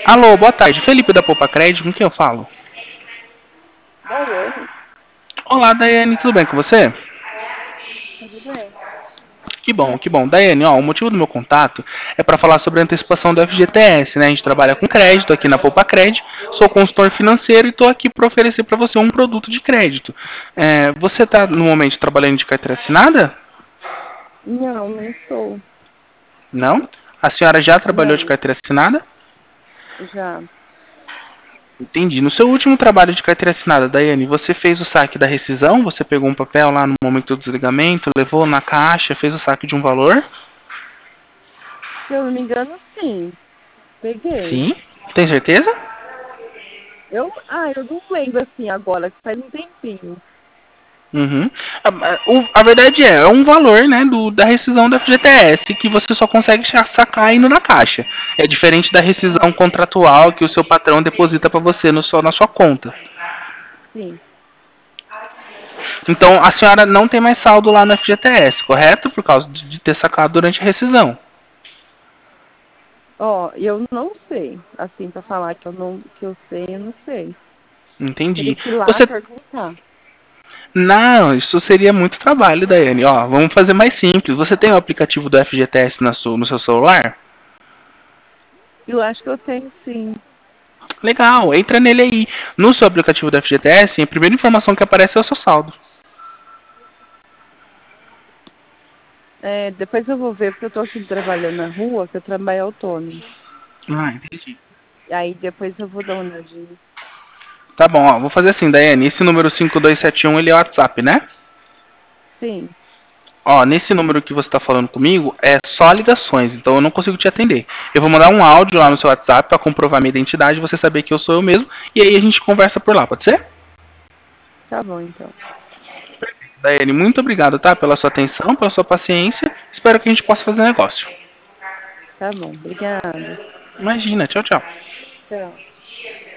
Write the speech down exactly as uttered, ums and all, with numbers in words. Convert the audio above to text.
Alô, boa tarde. Felipe da Poupa Crédito, com quem eu falo? Daiane, Olá, Daiane, tudo bem com você? tudo bem? Que bom, que bom. Daiane, ó, o motivo do meu contato é para falar sobre a antecipação do F G T S, né? A gente trabalha com crédito aqui na Poupa Crédito, sou consultor financeiro e estou aqui para oferecer para você um produto de crédito. É, você está no momento trabalhando de carteira assinada? Não, não estou. Não? A senhora já trabalhou de Não, carteira assinada? já. Entendi. No seu último trabalho de carteira assinada, Daiane, você fez o saque da rescisão? Você pegou um papel lá no momento do desligamento, levou na caixa, fez o saque de um valor? Se eu não me engano, sim. Peguei. Sim. Tem certeza? Eu, ah, eu não lembro assim agora, que faz um tempinho. Uhum. A, a- o- a verdade é, é um valor, né, do, da rescisão do F G T S que você só consegue cha- sacar indo na caixa. É diferente da rescisão Ah, contratual que o seu patrão deposita para você no seu, na sua conta. sim. Então a senhora não tem mais saldo lá no F G T S, correto? Por causa de, de ter sacado durante a rescisão. Ó, eu não sei. Assim, pra falar que eu não, que eu sei, eu não sei. Teria Entendi. que ir lá Você perguntar. Não, isso seria muito trabalho, Daiane. Ó, vamos fazer mais simples. Você tem o aplicativo do F G T S na sua- no seu celular? Eu acho que eu tenho sim. Legal, entra nele aí. No seu aplicativo do F G T S, a primeira informação que aparece é o seu saldo. É, depois eu vou ver, porque eu tô aqui trabalhando na rua, que eu trabalho autônomo. Ah, entendi. Aí depois eu vou dar uma olhadinha. Tá bom, ó, vou fazer assim, Daiane. Esse número cinco dois sete um ele é o WhatsApp, né? Sim, Ó, nesse número que você está falando comigo é só ligações, então eu não consigo te atender. Eu vou mandar um áudio lá no seu WhatsApp para comprovar minha identidade, você saber que eu sou eu mesmo, e aí a gente conversa por lá, pode ser? tá bom então. Daiane, muito obrigado, tá? Pela sua atenção, pela sua paciência. Espero que a gente possa fazer negócio. Tá bom, obrigada. Imagina, tchau, tchau. Tchau.